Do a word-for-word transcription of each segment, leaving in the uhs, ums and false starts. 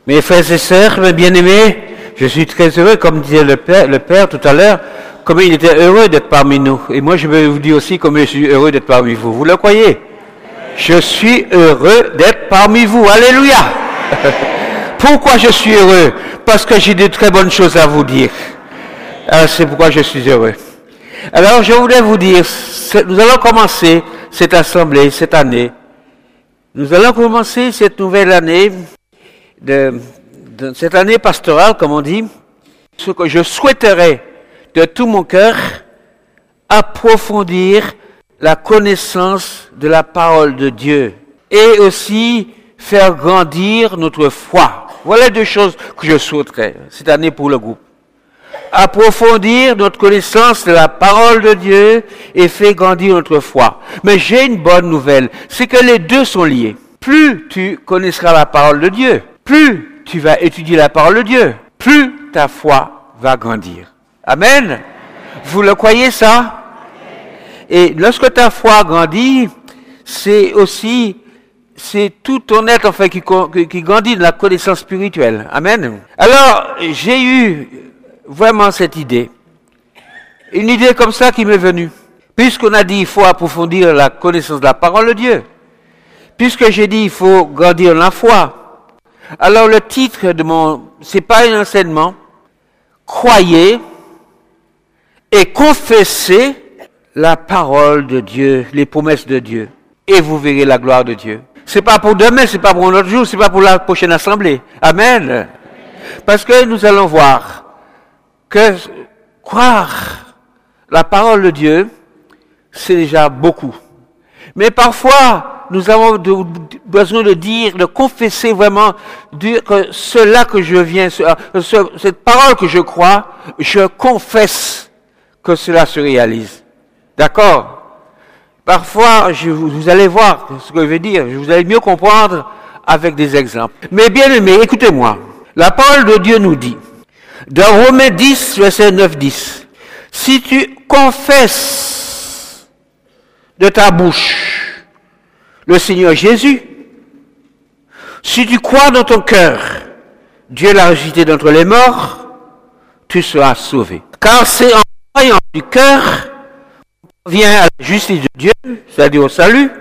Mes frères et sœurs, mes bien-aimés, je suis très heureux, comme disait le Père, le Père tout à l'heure, comme il était heureux d'être parmi nous. Et moi, je vais vous dire aussi comme je suis heureux d'être parmi vous. Vous le croyez? Je suis heureux d'être parmi vous. Alléluia! Pourquoi je suis heureux? Parce que j'ai de très bonnes choses à vous dire. Alors, c'est pourquoi je suis heureux. Alors, je voulais vous dire, nous allons commencer cette assemblée, cette année. Nous allons commencer cette nouvelle année, de, de cette année pastorale, comme on dit. Ce que je souhaiterais de tout mon cœur, approfondir la connaissance de la parole de Dieu et aussi faire grandir notre foi. Voilà deux choses que je souhaiterais cette année pour le groupe. Approfondir notre connaissance de la parole de Dieu et faire grandir notre foi. Mais j'ai une bonne nouvelle, c'est que les deux sont liés. Plus tu connaîtras la parole de Dieu, plus tu vas étudier la parole de Dieu, plus ta foi va grandir. Amen. Vous le croyez ça? Et lorsque ta foi grandit, c'est aussi, c'est tout ton être en fait qui, qui grandit de la connaissance spirituelle. Amen. Alors, j'ai eu vraiment cette idée. Une idée comme ça qui m'est venue. Puisqu'on a dit il faut approfondir la connaissance de la parole de Dieu. Puisque j'ai dit il faut grandir la foi. Alors le titre de mon, c'est pas un enseignement. Croyez et confessez la parole de Dieu, les promesses de Dieu, et vous verrez la gloire de Dieu. C'est pas pour demain, c'est pas pour un autre jour, c'est pas pour la prochaine assemblée. Amen. Parce que nous allons voir que croire la parole de Dieu, c'est déjà beaucoup. Mais parfois, nous avons de, besoin de dire, de confesser vraiment, dire que cela que je viens, ce, ce, cette parole que je crois, je confesse que cela se réalise. D'accord? Parfois, je, vous allez voir ce que je veux dire, vous allez mieux comprendre avec des exemples. Mais bien aimés, écoutez-moi. La parole de Dieu nous dit, dans Romains dix, verset neuf dix, si tu confesses de ta bouche le Seigneur Jésus, si tu crois dans ton cœur, Dieu l'a ressuscité d'entre les morts, tu seras sauvé. Car c'est en croyant du cœur qu'on vient à la justice de Dieu, c'est-à-dire au salut,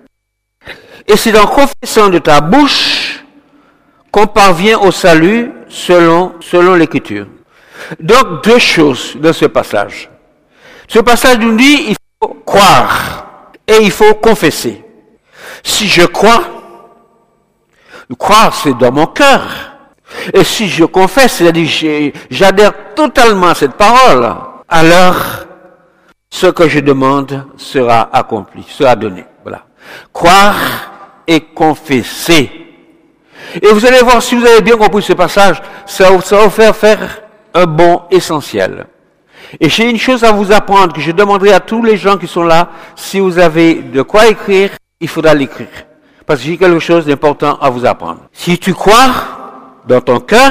et c'est en confessant de ta bouche qu'on parvient au salut selon, selon l'Écriture. Donc, deux choses dans ce passage. Ce passage nous dit, il faut croire et il faut confesser. Si je crois, croire c'est dans mon cœur. Et si je confesse, c'est-à-dire j'adhère totalement à cette parole, alors ce que je demande sera accompli, sera donné. Voilà. Croire et confesser. Et vous allez voir, si vous avez bien compris ce passage, ça, ça va vous faire faire un bond essentiel. Et j'ai une chose à vous apprendre que je demanderai à tous les gens qui sont là, si vous avez de quoi écrire, il faudra l'écrire. Parce que j'ai quelque chose d'important à vous apprendre. Si tu crois dans ton cœur,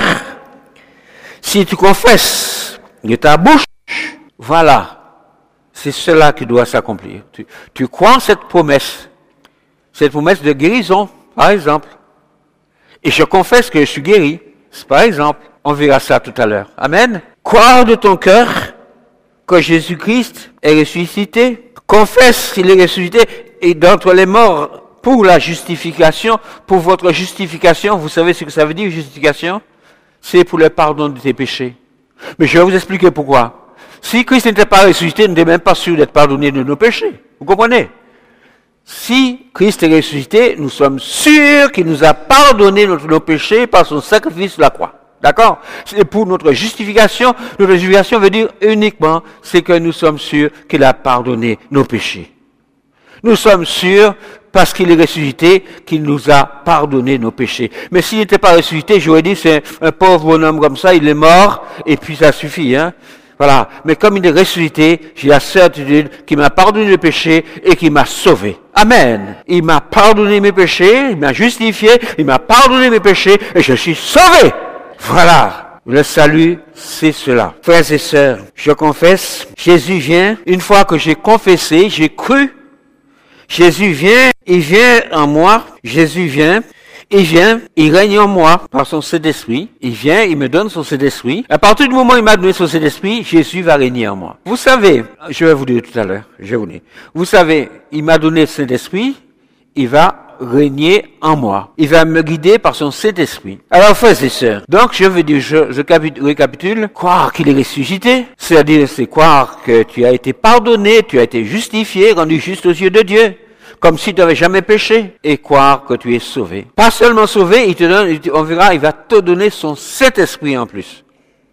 si tu confesses de ta bouche, voilà, c'est cela qui doit s'accomplir. Tu, tu crois en cette promesse, cette promesse de guérison, par exemple. Et je confesse que je suis guéri, par exemple. On verra ça tout à l'heure. Amen. Croire de ton cœur que Jésus-Christ est ressuscité. Confesse qu'il est ressuscité et d'entre les morts pour la justification, pour votre justification. Vous savez ce que ça veut dire, justification? C'est pour le pardon de tes péchés. Mais je vais vous expliquer pourquoi. Si Christ n'était pas ressuscité, nous n'était même pas sûr d'être pardonné de nos péchés. Vous comprenez? Si Christ est ressuscité, nous sommes sûrs qu'il nous a pardonné notre, nos péchés par son sacrifice sur la croix. D'accord? C'est pour notre justification. Notre justification veut dire uniquement, c'est que nous sommes sûrs qu'il a pardonné nos péchés. Nous sommes sûrs, parce qu'il est ressuscité, qu'il nous a pardonné nos péchés. Mais s'il n'était pas ressuscité, j'aurais dit, c'est un pauvre bonhomme comme ça, il est mort, et puis ça suffit, hein. Voilà. Mais comme il est ressuscité, j'ai la certitude qu'il m'a pardonné les péchés et qu'il m'a sauvé. Amen. Il m'a pardonné mes péchés, il m'a justifié, il m'a pardonné mes péchés et je suis sauvé. Voilà. Le salut, c'est cela. Frères et sœurs, je confesse, Jésus vient. Une fois que j'ai confessé, j'ai cru. Jésus vient, il vient en moi. Jésus vient. Il vient, il règne en moi par son Saint-Esprit. Il vient, il me donne son Saint-Esprit. À partir du moment où il m'a donné son Saint-Esprit, Jésus va régner en moi. Vous savez, je vais vous dire tout à l'heure, je vais vous dire. Vous savez, il m'a donné le Saint-Esprit, il va régner en moi. Il va me guider par son Saint-Esprit. Alors, frères et sœurs, donc je veux dire, je, je récapitule, croire qu'il est ressuscité, c'est-à-dire c'est croire que tu as été pardonné, tu as été justifié, rendu juste aux yeux de Dieu, comme si tu n'avais jamais péché, et croire que tu es sauvé. Pas seulement sauvé, il te donne, on verra, il va te donner son Saint-Esprit en plus.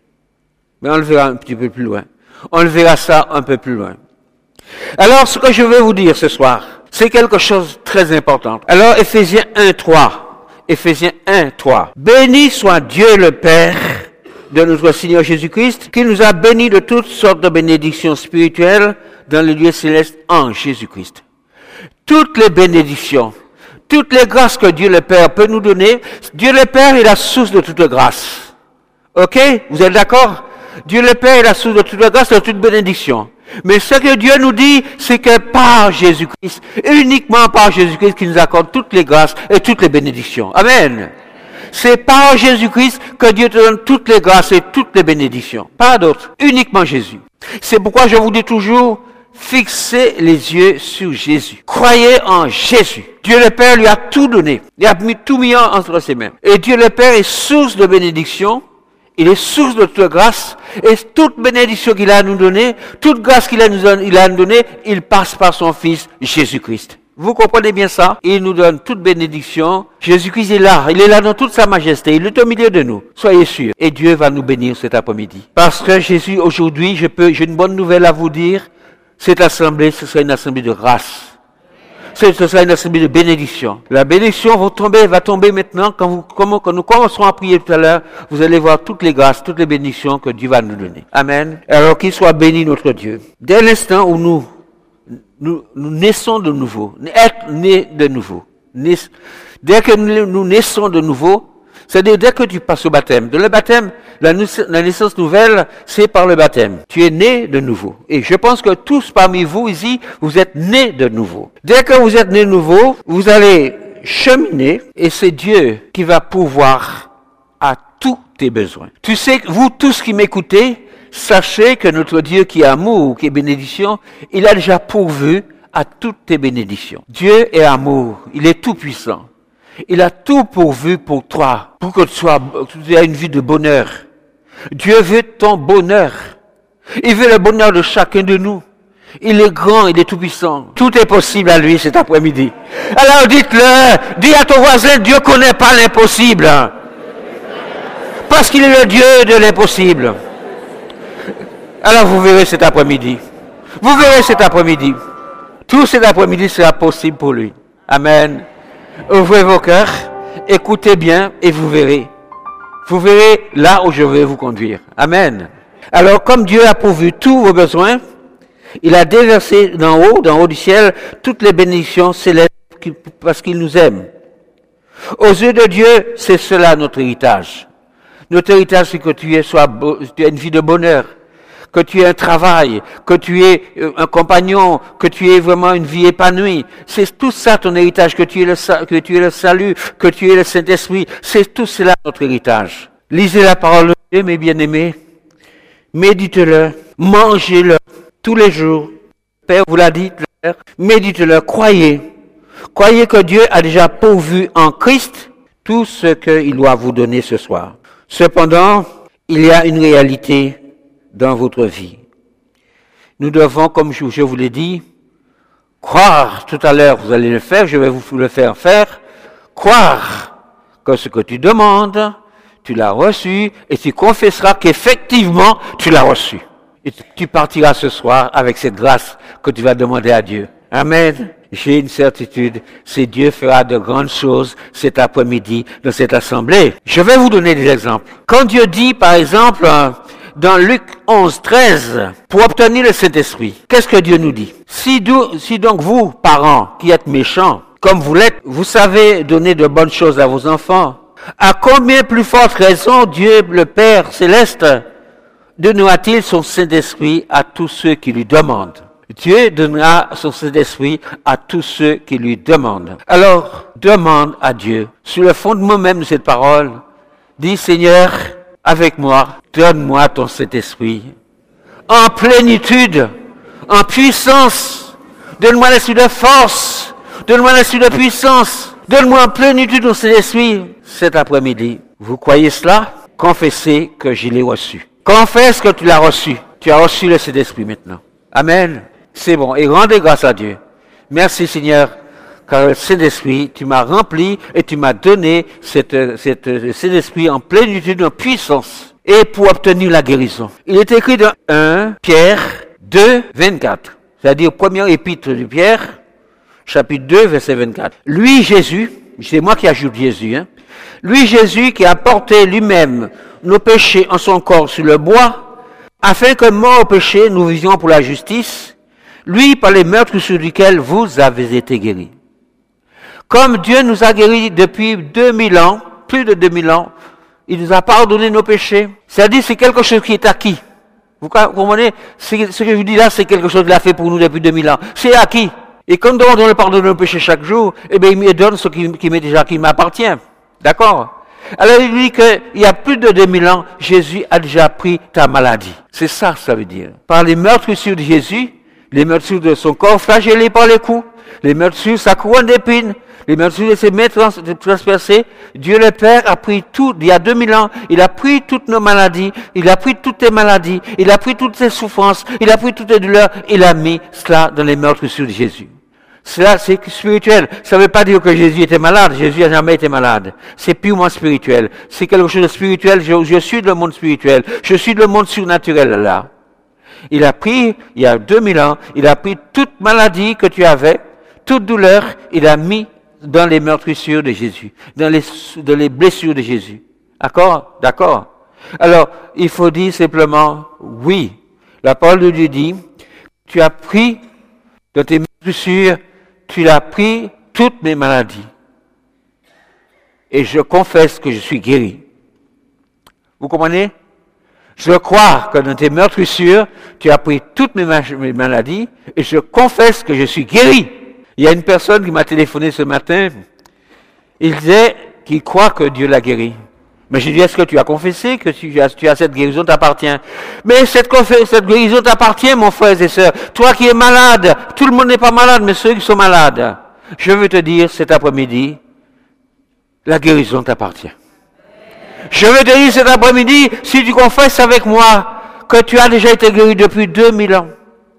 Mais on le verra un petit peu plus loin. On le verra ça un peu plus loin. Alors, ce que je veux vous dire ce soir, c'est quelque chose de très important. Alors, Éphésiens un, trois. Éphésiens un, trois. Béni soit Dieu le Père de notre Seigneur Jésus-Christ, qui nous a bénis de toutes sortes de bénédictions spirituelles dans le lieu céleste en Jésus-Christ. Toutes les bénédictions, toutes les grâces que Dieu le Père peut nous donner, Dieu le Père est la source de toute grâce. Ok? Vous êtes d'accord? Dieu le Père est la source de toute grâce et de toute bénédiction. Mais ce que Dieu nous dit, c'est que par Jésus-Christ, uniquement par Jésus-Christ, qu'il nous accorde toutes les grâces et toutes les bénédictions. Amen. C'est par Jésus-Christ que Dieu te donne toutes les grâces et toutes les bénédictions. Pas d'autres. Uniquement Jésus. C'est pourquoi je vous dis toujours, fixez les yeux sur Jésus. Croyez en Jésus. Dieu le Père lui a tout donné. Il a mis tout mis entre ses mains. Et Dieu le Père est source de bénédiction. Il est source de toute grâce, et toute bénédiction qu'il a à nous donner, toute grâce qu'il a à nous donner, il passe par son Fils Jésus-Christ. Vous comprenez bien ça? Il nous donne toute bénédiction. Jésus-Christ est là, il est là dans toute sa majesté, il est au milieu de nous. Soyez sûrs. Et Dieu va nous bénir cet après-midi. Parce que Jésus, aujourd'hui, je peux, j'ai une bonne nouvelle à vous dire. Cette assemblée, ce sera une assemblée de grâce. Ce sera une assemblée de bénédiction. La bénédiction va tomber, va tomber maintenant. Quand, vous, quand nous commencerons à prier tout à l'heure, vous allez voir toutes les grâces, toutes les bénédictions que Dieu va nous donner. Amen. Alors qu'il soit béni notre Dieu. Dès l'instant où nous, nous, nous naissons de nouveau, être nés de nouveau, dès que nous, nous naissons de nouveau, c'est-à-dire dès que tu passes au baptême. De le baptême, la, la naissance nouvelle, c'est par le baptême. Tu es né de nouveau. Et je pense que tous parmi vous ici, vous êtes nés de nouveau. Dès que vous êtes nés de nouveau, vous allez cheminer et c'est Dieu qui va pourvoir à tous tes besoins. Tu sais, vous tous qui m'écoutez, sachez que notre Dieu qui est amour, qui est bénédiction, il a déjà pourvu à toutes tes bénédictions. Dieu est amour. Il est tout puissant. Il a tout pourvu pour toi, pour que tu sois, tu aies une vie de bonheur. Dieu veut ton bonheur. Il veut le bonheur de chacun de nous. Il est grand, il est tout puissant. Tout est possible à lui cet après-midi. Alors dites-le, dis à ton voisin, Dieu connaît pas l'impossible. Parce qu'il est le Dieu de l'impossible. Alors vous verrez cet après-midi. Vous verrez cet après-midi. Tout cet après-midi sera possible pour lui. Amen. Ouvrez vos cœurs, écoutez bien et vous verrez. Vous verrez là où je vais vous conduire. Amen. Alors, comme Dieu a pourvu tous vos besoins, il a déversé d'en haut, d'en haut du ciel, toutes les bénédictions célestes parce qu'il nous aime. Aux yeux de Dieu, c'est cela notre héritage. Notre héritage, c'est que tu aies, sois, tu aies une vie de bonheur, que tu aies un travail, que tu aies un compagnon, que tu aies vraiment une vie épanouie. C'est tout ça ton héritage, que tu aies le, que tu aies le salut, que tu aies le Saint-Esprit. C'est tout cela notre héritage. Lisez la parole de Dieu, mes bien-aimés. Méditez-le, mangez-le tous les jours. Père vous l'a dit, Père, méditez-le, croyez. Croyez que Dieu a déjà pourvu en Christ tout ce qu'il doit vous donner ce soir. Cependant, il y a une réalité dans votre vie. Nous devons, comme je vous l'ai dit, croire, tout à l'heure vous allez le faire, je vais vous le faire faire, croire que ce que tu demandes, tu l'as reçu, et tu confesseras qu'effectivement tu l'as reçu. Et tu partiras ce soir avec cette grâce que tu vas demander à Dieu. Amen. J'ai une certitude, c'est Dieu fera de grandes choses cet après-midi dans cette assemblée. Je vais vous donner des exemples. Quand Dieu dit, par exemple, dans Luc onze, treize, pour obtenir le Saint-Esprit, qu'est-ce que Dieu nous dit? Si, do, si donc vous, parents, qui êtes méchants, comme vous l'êtes, vous savez donner de bonnes choses à vos enfants, à combien plus forte raison Dieu, le Père céleste, donnera-t-il son Saint-Esprit à tous ceux qui lui demandent? Dieu donnera son Saint-Esprit à tous ceux qui lui demandent. Alors, demande à Dieu, sur le fondement même de cette parole, dis Seigneur, avec moi, donne-moi ton Saint-Esprit, en plénitude, en puissance, donne-moi l'esprit de force, donne-moi l'esprit de puissance, donne-moi en plénitude ton Saint-Esprit. Cet après-midi, vous croyez cela? Confessez que je l'ai reçu. Confesse que tu l'as reçu. Tu as reçu le Saint-Esprit maintenant. Amen. C'est bon. Et rendez grâce à Dieu. Merci Seigneur, car le Saint-Esprit, tu m'as rempli et tu m'as donné cette, cette, cet esprit en plénitude, en puissance, et pour obtenir la guérison. Il est écrit dans un Pierre deux, vingt-quatre, c'est-à-dire première épître de Pierre, chapitre deux, verset vingt-quatre. Lui, Jésus, c'est moi qui ajoute Jésus, hein, lui, Jésus, qui a porté lui-même nos péchés en son corps sur le bois, afin que mort au péché, nous vivions pour la justice, lui, par les meurtres sur lesquels vous avez été guéris. Comme Dieu nous a guéris depuis deux mille ans, plus de deux mille ans, il nous a pardonné nos péchés. C'est-à-dire, c'est quelque chose qui est acquis. Vous comprenez? Ce que je vous dis là, c'est quelque chose qu'il a fait pour nous depuis deux mille ans. C'est acquis. Et comme nous on le pardonne nos péchés chaque jour, eh bien, il me donne ce qui, qui m'est déjà, qui m'appartient. D'accord? Alors, il dit qu'il y a plus de deux mille ans, Jésus a déjà pris ta maladie. C'est ça, ça veut dire. Par les meurtrissures de Jésus, les meurtrissures de son corps flagellé par les coups, les meurtrissures de sa couronne d'épines, les meurtrissures de ses mains transpercées, Dieu le Père a pris tout, il y a deux mille ans, il a pris toutes nos maladies, il a pris toutes tes maladies, il a pris toutes tes souffrances, il a pris toutes tes douleurs, il a mis cela dans les meurtrissures de Jésus. Cela, c'est spirituel. Ça ne veut pas dire que Jésus était malade. Jésus n'a jamais été malade. C'est purement spirituel. C'est quelque chose de spirituel. Je, je suis le monde spirituel. Je suis le monde surnaturel là. Il a pris, il y a deux mille ans, il a pris toute maladie que tu avais, toute douleur, il a mis dans les meurtrissures de Jésus, dans les, dans les blessures de Jésus. D'accord? D'accord? Alors, il faut dire simplement, oui. La parole de Dieu dit, tu as pris dans tes meurtrissures, tu as pris toutes mes maladies. Et je confesse que je suis guéri. Vous comprenez? Je crois que dans tes meurtrissures, tu as pris toutes mes, ma- mes maladies et je confesse que je suis guéri. Il y a une personne qui m'a téléphoné ce matin. Il disait qu'il croit que Dieu l'a guéri. Mais j'ai dit, est-ce que tu as confessé que tu as, tu as cette guérison t'appartient? Mais cette, cette guérison t'appartient, mon frère et sœur. Toi qui es malade, tout le monde n'est pas malade, mais ceux qui sont malades. Je veux te dire cet après-midi, la guérison t'appartient. Je veux te dire cet après-midi, si tu confesses avec moi que tu as déjà été guéri depuis deux mille ans,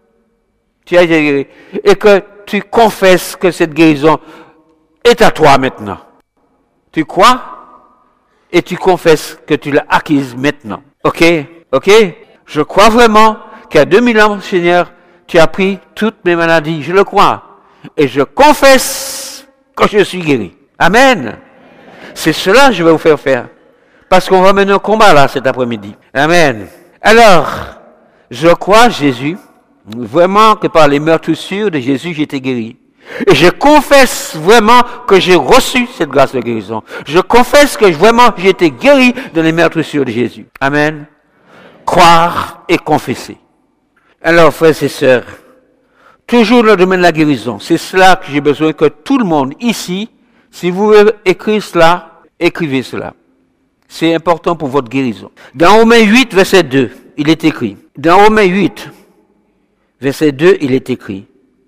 tu as été guéri, et que tu confesses que cette guérison est à toi maintenant. Tu crois? Et tu confesses que tu l'as acquise maintenant. Ok? Ok? Je crois vraiment qu'à deux mille ans, Seigneur, tu as pris toutes mes maladies. Je le crois. Et je confesse que je suis guéri. Amen. C'est cela que je vais vous faire faire. Parce qu'on va mener un combat là cet après-midi. Amen. Alors, je crois, Jésus, vraiment que par les meurtrissures de Jésus, j'ai été guéri. Et je confesse vraiment que j'ai reçu cette grâce de guérison. Je confesse que vraiment j'ai été guéri de les meurtrissures de Jésus. Amen. Croire et confesser. Alors, frères et sœurs, toujours le domaine de la guérison. C'est cela que j'ai besoin que tout le monde ici, si vous voulez écrire cela, écrivez cela. C'est important pour votre guérison. Dans Romains huit, verset deux, il est écrit. Dans Romains huit, verset deux, il est écrit.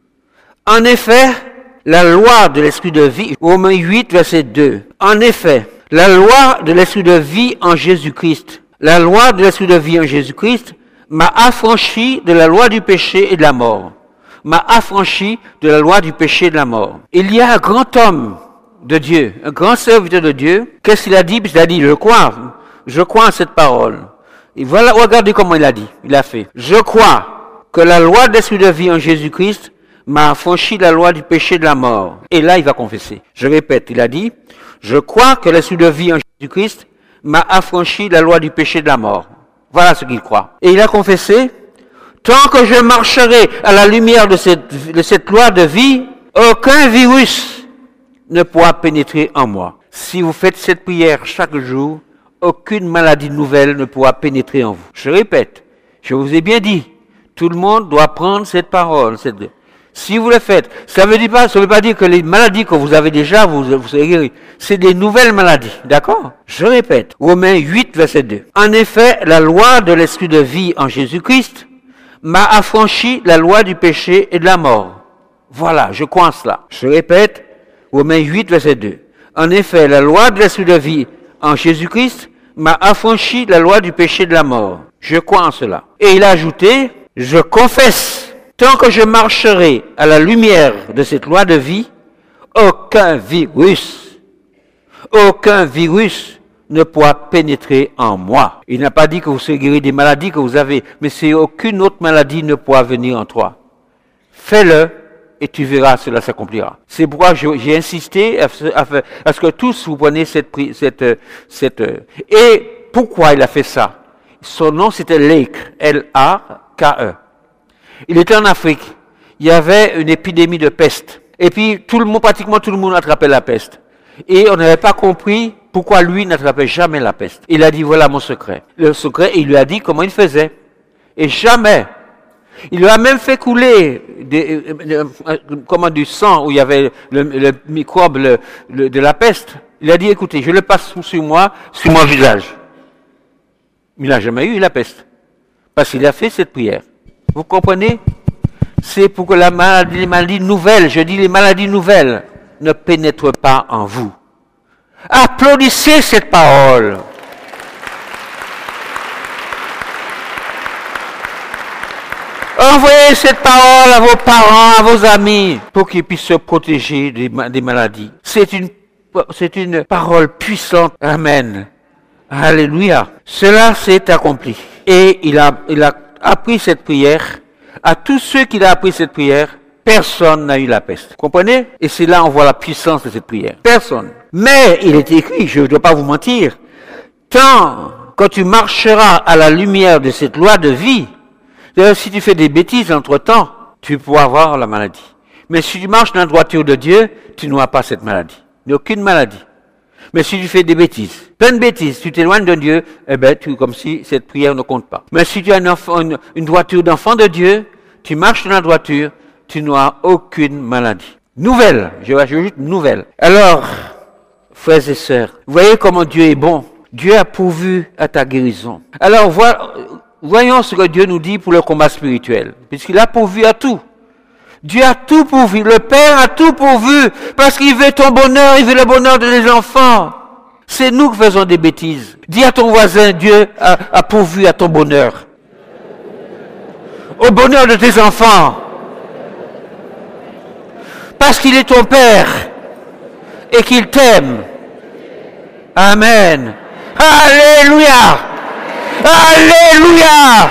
En effet, la loi de l'esprit de vie, Romains huit, verset deux. En effet, la loi de l'esprit de vie en Jésus-Christ, la loi de l'esprit de vie en Jésus-Christ m'a affranchi de la loi du péché et de la mort. M'a affranchi de la loi du péché et de la mort. Il y a un grand homme de Dieu, un grand serviteur de Dieu. Qu'est-ce qu'il a dit? Il a dit, je crois, je crois en cette parole. Et voilà, regardez comment il a dit, il a fait. Je crois que la loi de l'esprit de vie en Jésus-Christ m'a affranchi de la loi du péché et de la mort. Et là, il va confesser. Je répète, il a dit, je crois que l'esprit de vie en Jésus-Christ m'a affranchi de la loi du péché et de la mort. Voilà ce qu'il croit. Et il a confessé, tant que je marcherai à la lumière de cette, de cette loi de vie, aucun virus ne pourra pénétrer en moi. Si vous faites cette prière chaque jour, aucune maladie nouvelle ne pourra pénétrer en vous. Je répète, je vous ai bien dit, Tout le monde doit prendre cette parole. Cette... Si vous le faites, ça ne veut, pas, ça veut pas dire que les maladies que vous avez déjà, vous, vous serez guéris. C'est des nouvelles maladies, d'accord? Je répète, Romains huit, verset deux. En effet, la loi de l'esprit de vie en Jésus-Christ m'a affranchi la loi du péché et de la mort. Voilà, je crois en cela. Je répète, Romains huit, verset deux. En effet, la loi de l'esprit de vie en Jésus-Christ m'a affranchi la loi du péché et de la mort. Je crois en cela. Et il a ajouté, je confesse, tant que je marcherai à la lumière de cette loi de vie, aucun virus, aucun virus ne pourra pénétrer en moi. Il n'a pas dit que vous serez guéri des maladies que vous avez, mais c'est aucune autre maladie ne pourra venir en toi. Fais-le et tu verras, cela s'accomplira. C'est pourquoi j'ai insisté à ce que tous vous preniez cette, cette, cette... Et pourquoi il a fait ça? Son nom c'était Lake, L A K E. Il était en Afrique. Il y avait une épidémie de peste. Et puis, tout le monde, pratiquement tout le monde attrapait la peste. Et on n'avait pas compris pourquoi lui n'attrapait jamais la peste. Il a dit, voilà mon secret. Le secret, il lui a dit comment il faisait. Et jamais. Il lui a même fait couler des, euh, euh, comment, du sang où il y avait le, le microbe le, le, de la peste. Il a dit, écoutez, je le passe sur moi, sur mon visage. Il n'a jamais eu la peste. Parce qu'il a fait cette prière. Vous comprenez? C'est pour que la maladie, les maladies nouvelles, je dis les maladies nouvelles, ne pénètrent pas en vous. Applaudissez cette parole. Envoyez cette parole à vos parents, à vos amis, pour qu'ils puissent se protéger des, des maladies. C'est une, c'est une parole puissante. Amen. Alléluia. Cela s'est accompli. Et il a, il a appris cette prière. À tous ceux qui ont appris cette prière, personne n'a eu la peste. Vous comprenez? Et c'est là on voit la puissance de cette prière. Personne. Mais il est écrit, je ne dois pas vous mentir, tant quand tu marcheras à la lumière de cette loi de vie, d'ailleurs, si tu fais des bêtises entre-temps, tu pourras avoir la maladie. Mais si tu marches dans la droiture de Dieu, tu n'auras pas cette maladie. Il n'y a aucune maladie. Mais si tu fais des bêtises, plein de bêtises, tu t'éloignes de Dieu, eh ben, tu, comme si cette prière ne compte pas. Mais si tu as une, enfant, une, une droiture d'enfant de Dieu, tu marches dans la droiture, tu n'auras aucune maladie. Nouvelle, je rajoute nouvelle. Alors, frères et sœurs, vous voyez comment Dieu est bon. Dieu a pourvu à ta guérison. Alors, voyons ce que Dieu nous dit pour le combat spirituel, puisqu'il a pourvu à tout. Dieu a tout pourvu, le Père a tout pourvu, parce qu'il veut ton bonheur, il veut le bonheur de tes enfants. C'est nous qui faisons des bêtises. Dis à ton voisin, Dieu a, a pourvu à ton bonheur. Au bonheur de tes enfants. Parce qu'il est ton Père et qu'il t'aime. Amen. Alléluia. Alléluia.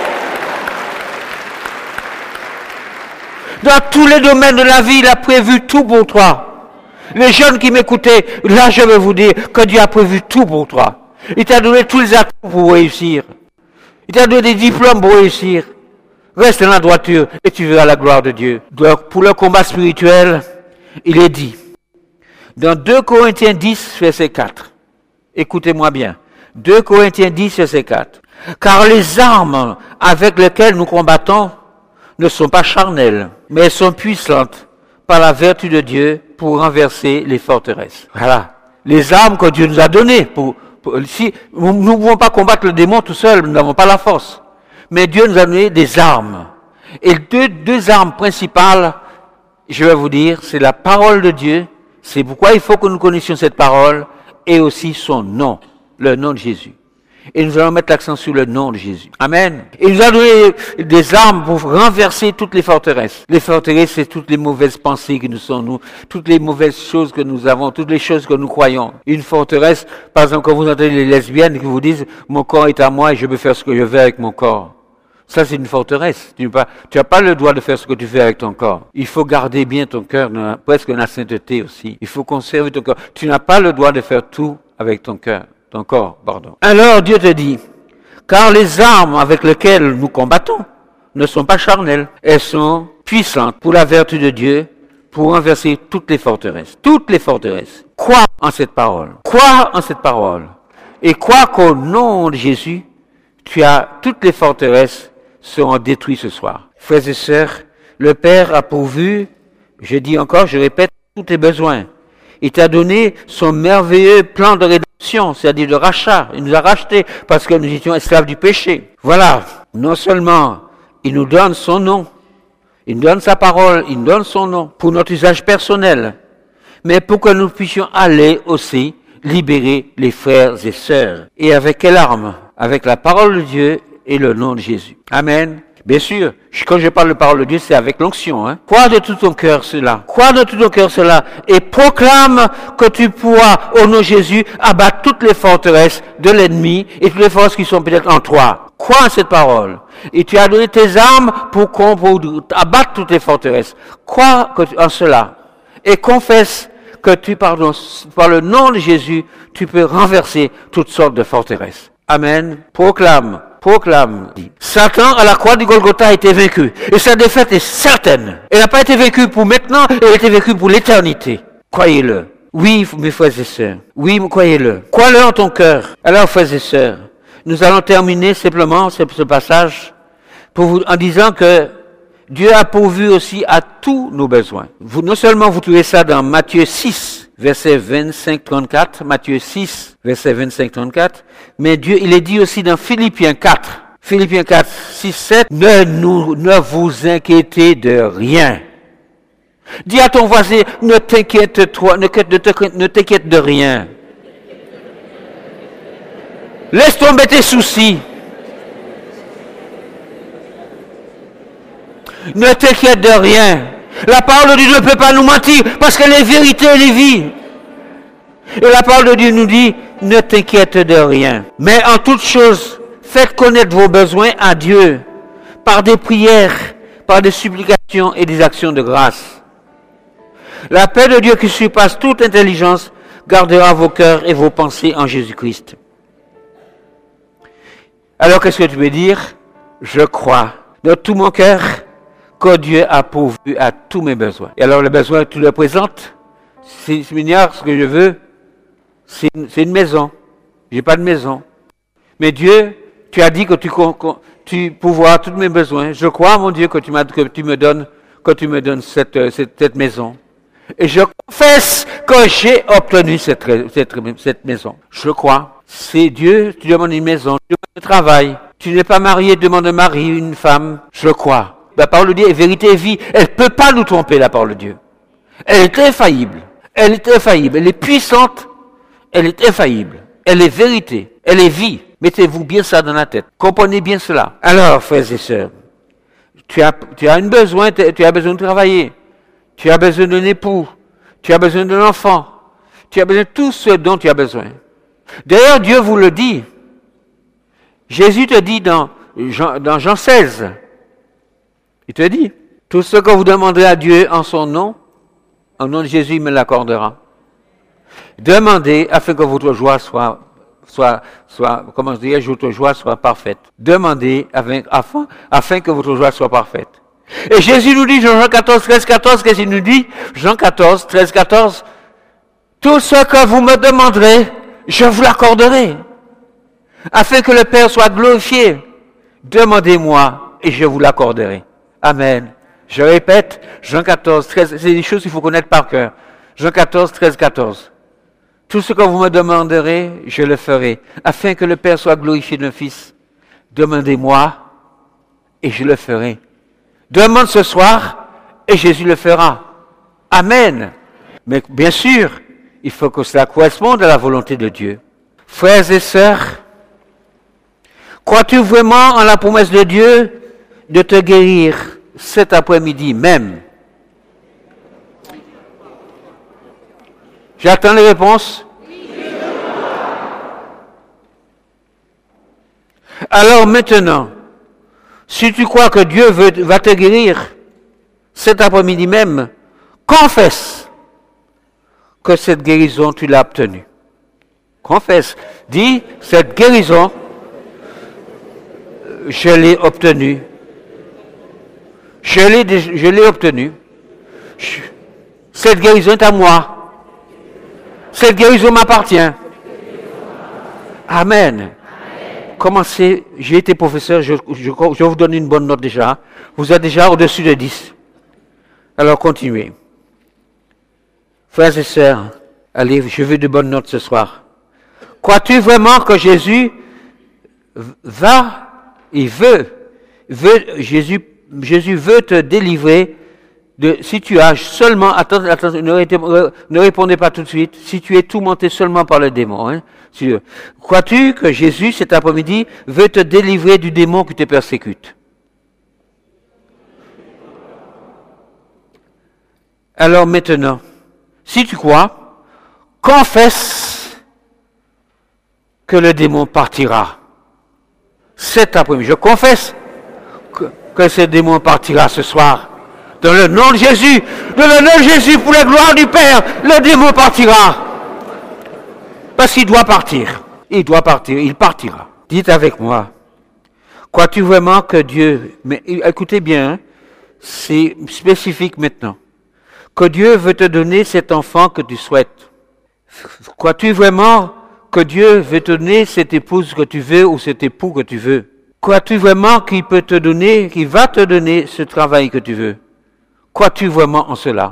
Dans tous les domaines de la vie, il a prévu tout pour toi. Les jeunes qui m'écoutaient, là je vais vous dire que Dieu a prévu tout pour toi. Il t'a donné tous les atouts pour réussir. Il t'a donné des diplômes pour réussir. Reste dans la droiture et tu verras la gloire de Dieu. Donc pour le combat spirituel, il est dit, dans deux Corinthiens dix, verset quatre, écoutez-moi bien, deux Corinthiens dix, verset quatre, car les armes avec lesquelles nous combattons ne sont pas charnelles, mais elles sont puissantes par la vertu de Dieu pour renverser les forteresses. Voilà. Les armes que Dieu nous a données. Pour, pour, si, nous ne pouvons pas combattre le démon tout seul, nous n'avons pas la force. Mais Dieu nous a donné des armes. Et deux, deux armes principales, je vais vous dire, c'est la parole de Dieu. C'est pourquoi il faut que nous connaissions cette parole et aussi son nom, le nom de Jésus. Et nous allons mettre l'accent sur le nom de Jésus. Amen. Il nous a donné des armes pour renverser toutes les forteresses. Les forteresses, c'est toutes les mauvaises pensées que nous sommes, nous, toutes les mauvaises choses que nous avons, toutes les choses que nous croyons. Une forteresse, par exemple, quand vous entendez les lesbiennes qui vous disent « Mon corps est à moi et je peux faire ce que je veux avec mon corps ». Ça, c'est une forteresse. Tu n'as pas, tu n'as pas le droit de faire ce que tu fais avec ton corps. Il faut garder bien ton cœur, presque la sainteté aussi. Il faut conserver ton corps. Tu n'as pas le droit de faire tout avec ton cœur. Ton corps, pardon. Alors Dieu te dit, car les armes avec lesquelles nous combattons ne sont pas charnelles, elles sont puissantes pour la vertu de Dieu, pour renverser toutes les forteresses. Toutes les forteresses. Crois en cette parole. Crois en cette parole. Et crois qu'au nom de Jésus, tu as toutes les forteresses seront détruits ce soir. Frères et sœurs, le Père a pourvu, je dis encore, je répète, tous tes besoins. Il t'a donné son merveilleux plan de rédemption, c'est-à-dire de rachat. Il nous a rachetés parce que nous étions esclaves du péché. Voilà. Non seulement il nous donne son nom, il nous donne sa parole, il nous donne son nom pour notre usage personnel, mais pour que nous puissions aller aussi libérer les frères et sœurs. Et avec quelle arme? Avec la parole de Dieu et le nom de Jésus. Amen. Bien sûr, quand je parle de parole de Dieu, c'est avec l'onction. Hein. Crois de tout ton cœur cela. Crois de tout ton cœur cela. Et proclame que tu pourras, au nom de Jésus, abattre toutes les forteresses de l'ennemi et toutes les forces qui sont peut-être en toi. Crois en cette parole. Et tu as donné tes armes pour, pour abattre toutes les forteresses. Crois que, en cela. Et confesse que tu, pardon, par le nom de Jésus, tu peux renverser toutes sortes de forteresses. Amen. Proclame. Proclame. Satan, à la croix du Golgotha, a été vaincu. Et sa défaite est certaine. Elle n'a pas été vaincue pour maintenant, elle a été vaincue pour l'éternité. Croyez-le. Oui, mes frères et sœurs. Oui, croyez-le. Crois-le en ton cœur. Alors, frères et sœurs, nous allons terminer simplement ce, ce passage pour vous, en disant que Dieu a pourvu aussi à tous nos besoins. Vous, non seulement vous trouvez ça dans Matthieu six, verset vingt-cinq trente-quatre, Matthieu six, verset vingt-cinq trente-quatre, mais Dieu, il est dit aussi dans Philippiens quatre, Philippiens quatre, six, sept, ne nous, ne vous inquiétez de rien. Dis à ton voisin, ne t'inquiète toi, ne, ne t'inquiète de rien. Laisse tomber tes soucis. Ne t'inquiète de rien. La parole de Dieu ne peut pas nous mentir parce qu'elle est vérité, elle est vie. Et la parole de Dieu nous dit, ne t'inquiète de rien. Mais en toute chose, faites connaître vos besoins à Dieu par des prières, par des supplications et des actions de grâce. La paix de Dieu qui surpasse toute intelligence gardera vos cœurs et vos pensées en Jésus-Christ. Alors qu'est-ce que tu veux dire? Je crois de tout mon cœur que Dieu a pourvu à tous mes besoins. Et alors les besoins, tu les présentes. C'est milliards, ce que je veux, c'est une, c'est une maison. J'ai pas de maison. Mais Dieu, tu as dit que tu, tu pourvoiras tous mes besoins. Je crois, mon Dieu, que tu, m'as, que tu me donnes, que tu me donnes cette, cette, cette maison. Et je confesse que j'ai obtenu cette, cette, cette maison. Je crois. C'est Dieu, tu demandes une maison, tu demandes un travail. Tu n'es pas marié, demande un mari, une femme. Je crois. La parole de Dieu est vérité et vie. Elle ne peut pas nous tromper, la parole de Dieu. Elle est infaillible. Elle est infaillible. Elle est puissante. Elle est infaillible. Elle est vérité. Elle est vie. Mettez-vous bien ça dans la tête. Comprenez bien cela. Alors, frères et sœurs, tu as, tu as un besoin, tu as besoin de travailler. Tu as besoin d'un époux. Tu as besoin d'un enfant. Tu as besoin de tout ce dont tu as besoin. D'ailleurs, Dieu vous le dit. Jésus te dit dans Jean, dans Jean seize, il te dit, tout ce que vous demanderez à Dieu en son nom, en nom de Jésus, il me l'accordera. Demandez afin que votre joie soit, soit, soit, comment je dirais, votre joie soit parfaite. Demandez afin, afin, afin que votre joie soit parfaite. Et Jésus nous dit, Jean quatorze, treize, quatorze, qu'est-ce qu'il nous dit? Jean quatorze, treize, quatorze, tout ce que vous me demanderez, je vous l'accorderai. Afin que le Père soit glorifié, demandez-moi et je vous l'accorderai. Amen. Je répète, Jean quatorze, treize, c'est des choses qu'il faut connaître par cœur. Jean quatorze, treize, quatorze. Tout ce que vous me demanderez, je le ferai. Afin que le Père soit glorifié de le Fils, demandez-moi et je le ferai. Demande ce soir et Jésus le fera. Amen. Mais bien sûr, il faut que cela corresponde à la volonté de Dieu. Frères et sœurs, crois-tu vraiment en la promesse de Dieu de te guérir cet après-midi même? J'attends les réponses. Alors maintenant, si tu crois que Dieu veut, va te guérir cet après-midi même, confesse que cette guérison, tu l'as obtenue. Confesse. Dis, cette guérison, je l'ai obtenue. Je l'ai, je l'ai obtenue. Je, cette guérison est à moi. Cette guérison m'appartient. Amen. commencez, j'ai été professeur, je, je, je vous donne une bonne note déjà. Vous êtes déjà au-dessus de dix. Alors continuez. Frères et sœurs, allez, je veux de bonnes notes ce soir. Crois-tu vraiment que Jésus va, il veut, veut Jésus, Jésus veut te délivrer de, si tu as seulement, attends, attends, ne, ne répondez pas tout de suite, si tu es tourmenté seulement par le démon, hein, si, crois-tu que Jésus, cet après-midi, veut te délivrer du démon qui te persécute? Alors maintenant, si tu crois, confesse que le démon partira. Cet après-midi, je confesse que, que ce démon partira ce soir. Dans le nom de Jésus, dans le nom de Jésus, pour la gloire du Père, le démon partira. Parce qu'il doit partir. Il doit partir, il partira. Dites avec moi, crois-tu vraiment que Dieu, mais écoutez bien, hein, c'est spécifique maintenant, que Dieu veut te donner cet enfant que tu souhaites? Crois-tu vraiment que Dieu veut te donner cette épouse que tu veux ou cet époux que tu veux? Crois-tu vraiment qu'il peut te donner, qu'il va te donner ce travail que tu veux? Crois-tu vraiment en cela?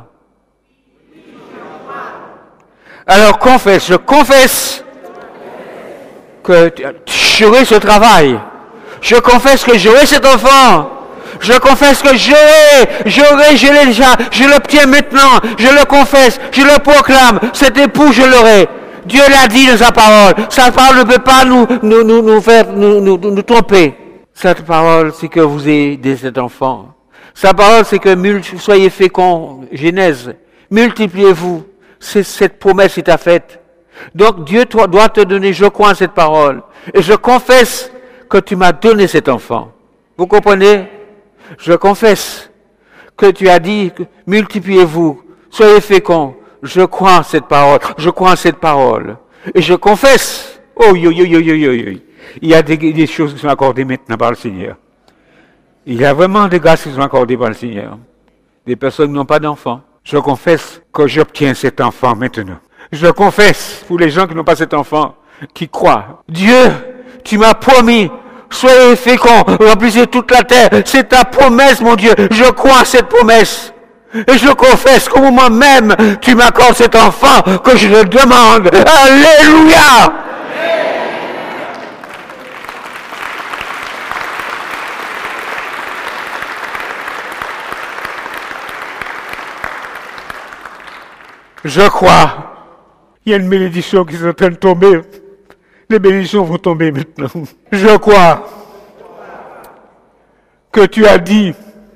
Alors confesse, je confesse que j'aurai ce travail. Je confesse que j'aurai cet enfant. Je confesse que j'aurai, j'aurai, je l'ai déjà, je l'obtiens maintenant. Je le confesse, je le proclame. Cet époux, je l'aurai. Dieu l'a dit dans sa parole. Sa parole ne peut pas nous, nous, nous, nous faire, nous, nous, nous tromper. Cette parole, c'est que vous aidez cet enfant. Sa parole, c'est que multi, soyez féconds, Genèse, multipliez-vous. C'est, cette promesse est à faite. Donc Dieu toi, doit te donner, je crois en cette parole. Et je confesse que tu m'as donné cet enfant. Vous comprenez? Je confesse que tu as dit, multipliez-vous, soyez féconds. Je crois en cette parole, je crois en cette parole. Et je confesse, oh, yo, yo, yo, yo, yo, yo. Il y a des, des choses qui sont accordées maintenant par le Seigneur. Il y a vraiment des grâces qui sont accordées par le Seigneur. Des personnes qui n'ont pas d'enfants. Je confesse que j'obtiens cet enfant maintenant. Je confesse pour les gens qui n'ont pas cet enfant, qui croient. Dieu, tu m'as promis, soyez féconds, remplissez toute la terre. C'est ta promesse, mon Dieu. Je crois à cette promesse. Et je confesse qu'au moment même, tu m'accordes cet enfant que je le demande. Alléluia! Je crois. Il y a une bénédiction qui est en train de tomber. Les bénédictions vont tomber maintenant. Je crois que tu as dit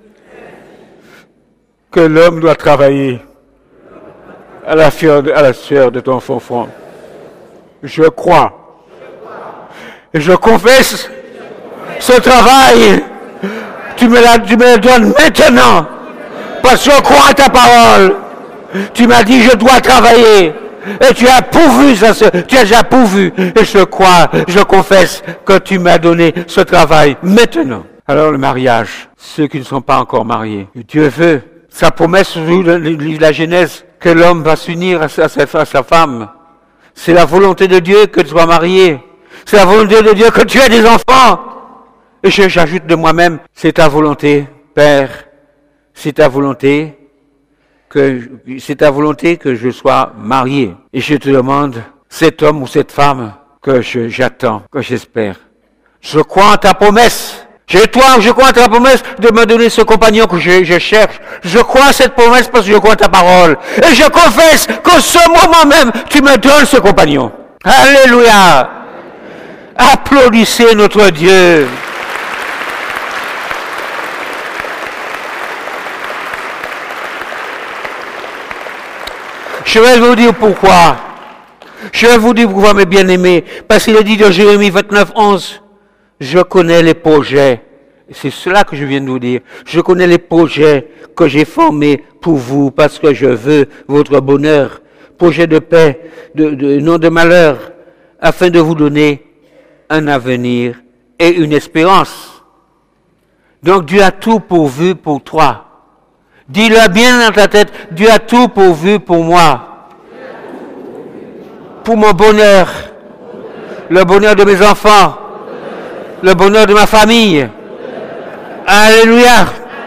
que l'homme doit travailler à la sueur de, à la sueur de ton front. Je crois. Et je confesse ce travail. Tu me, la, tu me le donnes maintenant. Parce que je crois à ta parole. Tu m'as dit, je dois travailler. Et tu as pourvu, ça, tu as déjà pourvu. Et je crois, je confesse que tu m'as donné ce travail maintenant. Alors le mariage, ceux qui ne sont pas encore mariés, Dieu veut, sa promesse dans le livre de la Genèse, que l'homme va s'unir à sa, à sa femme. C'est la volonté de Dieu que tu sois marié. C'est la volonté de Dieu que tu aies des enfants. Et je, j'ajoute de moi-même, c'est ta volonté, Père, c'est ta volonté que c'est ta volonté que je sois marié. Et je te demande, cet homme ou cette femme que je, j'attends, que j'espère. Je crois en ta promesse. Je, toi, je crois en ta promesse de me donner ce compagnon que je, je cherche. Je crois en cette promesse parce que je crois en ta parole. Et je confesse qu'en ce moment même, tu me donnes ce compagnon. Alléluia. Applaudissez notre Dieu. Je vais vous dire pourquoi. Je vais vous dire pourquoi, mes bien-aimés. Parce qu'il est dit dans Jérémie vingt-neuf, onze, je connais les projets. C'est cela que je viens de vous dire. Je connais les projets que j'ai formés pour vous parce que je veux votre bonheur. Projet de paix, de, de, non de malheur, afin de vous donner un avenir et une espérance. Donc Dieu a tout pourvu pour toi. Dis-le bien dans ta tête, Dieu a tout pourvu pour moi. Pour mon bonheur, le bonheur de mes enfants, Le bonheur de ma famille. Alléluia.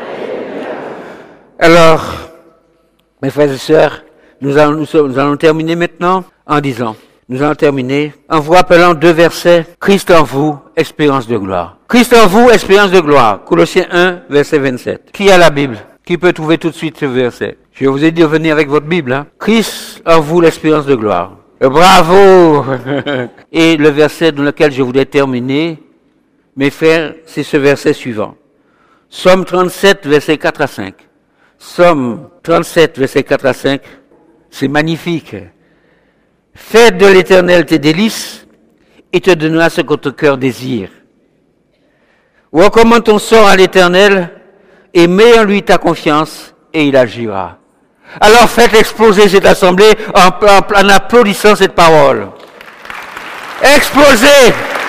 Alors, mes frères et sœurs, nous allons, nous, sommes, nous allons terminer maintenant en disant, nous allons terminer en vous rappelant deux versets. Christ en vous, espérance de gloire. Christ en vous, espérance de gloire. Colossiens un, verset vingt-sept. Qui a la Bible? Qui peut trouver tout de suite ce verset? Je vous ai dit de venir avec votre Bible. Hein? Christ en vous, l'espérance de gloire. Bravo! Et le verset dans lequel je voudrais terminer, mes frères, c'est ce verset suivant. Psaume trente-sept, versets quatre à cinq. Psaume trente-sept, versets quatre à cinq. C'est magnifique. Fais de l'Éternel tes délices et te donnera ce que ton cœur désire. Recommande ton sort à l'Éternel et mets en lui ta confiance et il agira. Alors faites exploser cette assemblée en, en, en applaudissant cette parole. Explosez!